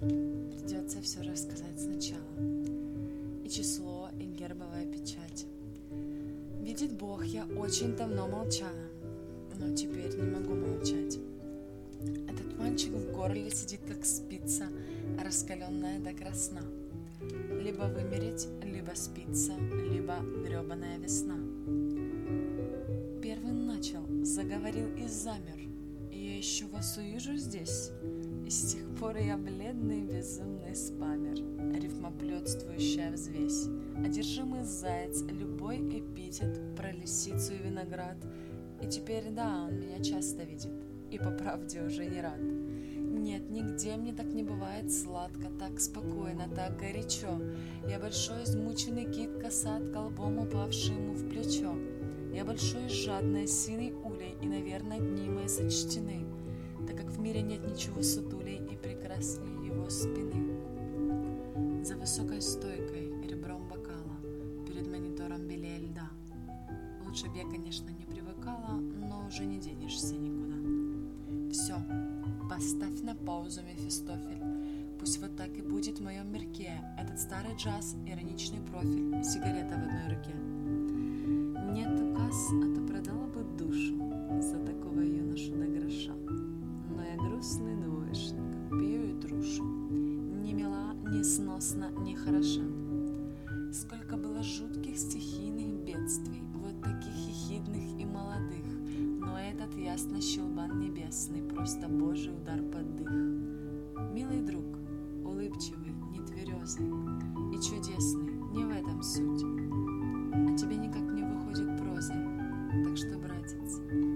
Придется все рассказать сначала. И число, и гербовая печать. Видит Бог, я очень давно молчала, но теперь не могу молчать. Этот мальчик в горле сидит, как спица, раскаленная до красна. Либо вымереть, либо спиться, либо гребаная весна. Первый начал, заговорил и замер. Я еще вас увижу здесь. И с тех пор я бледный, безумный спамер, рифмоплетствующая взвесь, одержимый заяц, любой эпитет про лисицу и виноград. И теперь да, он меня часто видит, и по правде уже не рад. Нет, нигде мне так не бывает сладко, так спокойно, так горячо. Я большой измученный кит, косат, колбом упавший ему в плечо. Я большой жадной, синой улей, и, наверное, дни мои сочтены, так как в мире нет ничего сутулей и прекрасней его спины. За высокой стойкой, ребром бокала, перед монитором белее льда. Лучше б я, конечно, не привыкала, но уже не денешься никуда. Все, поставь на паузу, Мефистофель. Пусть вот так и будет в моем мирке этот старый джаз, ироничный профиль, сигарета в одной руке. Нет указ, а то продала бы душу за такого юношу до гроша. Но я грустный двоечник, пью и трушу. Ни мила, ни сносна, ни хороша. Сколько было жутких стихийных бедствий, вот таких ехидных и молодых. Но этот ясно щелбан небесный, просто Божий удар под дых. Милый друг, улыбчивый, нетверезый и чудесный, не в этом суть. А тебе никак не выходит прозой, так что, братец,